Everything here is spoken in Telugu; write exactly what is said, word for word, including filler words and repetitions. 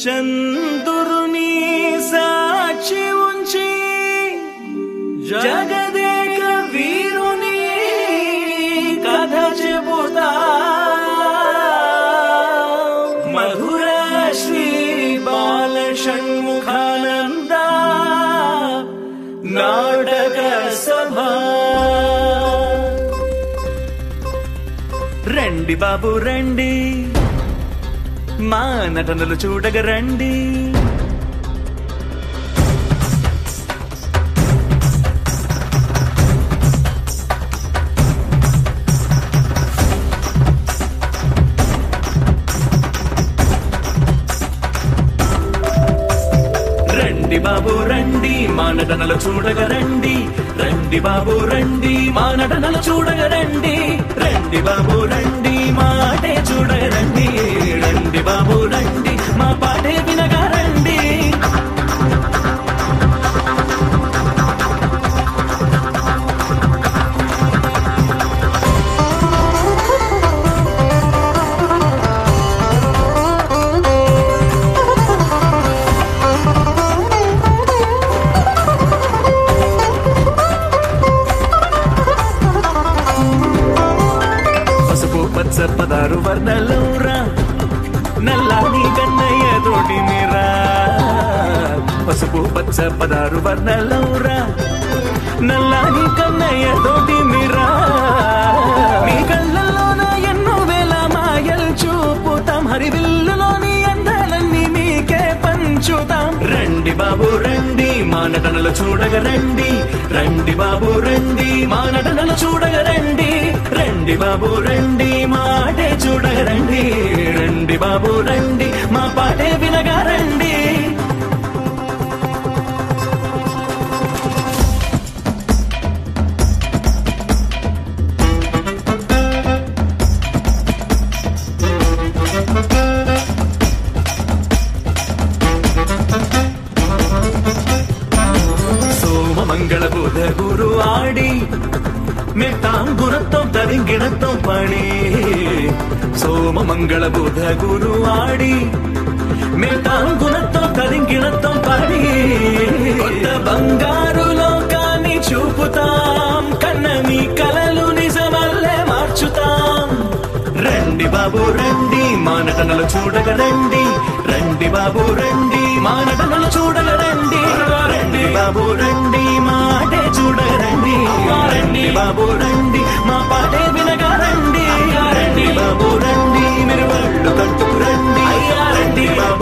చంద్రుని సాక్షి ఉంచి జగదేక వీరుని కథ చెబుతా మధుర శ్రీ బాల షణ్ముఖానంద నాటక సభ. రండి బాబు రండి, మా నటనలు చూడగ రండి. రండి బాబు రండి, మా నటనలు చూడగ రండి. రండి బాబు రండి, మా నటనలు చూడగ రండి. రండి బాబు రండి, మాటే చూడగ రండి. రండి బాబు రండి, మా పాటే వినగా రండి. పదారు వర్ణలౌరా నల్లాని కన్నయ్య తోటి మీరా. పసుపు పచ్చ పదారు వర్ణలౌరా నల్లాని కన్నయ్య తోటి మీరా. మీ కళ్ళల్లోన ఎన్నో వేల మాయలు చూపుతాం, హరివిల్లులోని అందాలన్నీ మీకే పంచుతాం. రండి బాబు రండి, మా నటనలు చూడగ రండి. రండి బాబు రండి, మా నటనలు చూడగ రండి. రండి బాబు రండి, మాటే చూడగ రండి. రండి బాబు రండి, మా పాటే వినగా రండి. సోమ మంగళ బుధ గురు ఆడి మెట్టాం గుణత్వం తరింగిణత్వం పడి. సోమ మంగళ బుధ గురు ఆడి మెట్టాం గుణత్వం తరింగిణత్వం పడి. కొత్త బంగారు లోకాన్ని చూపుతాం, కన్నని కలలు నిజమల్లే మార్చుతాం. రండి బాబు రండి, మా నటనలు చూడగ రండి. రండి బాబు రండి, మా నటనలు చూడగ రండి. రండి బాబు రండి, మాటే చూడగ రండి. రండి బాబు రండి, మా పాటే వినగా రండి. రండి బాబు రండి, మీరు వాళ్ళు కట్టుకు రండి. రండి బాబు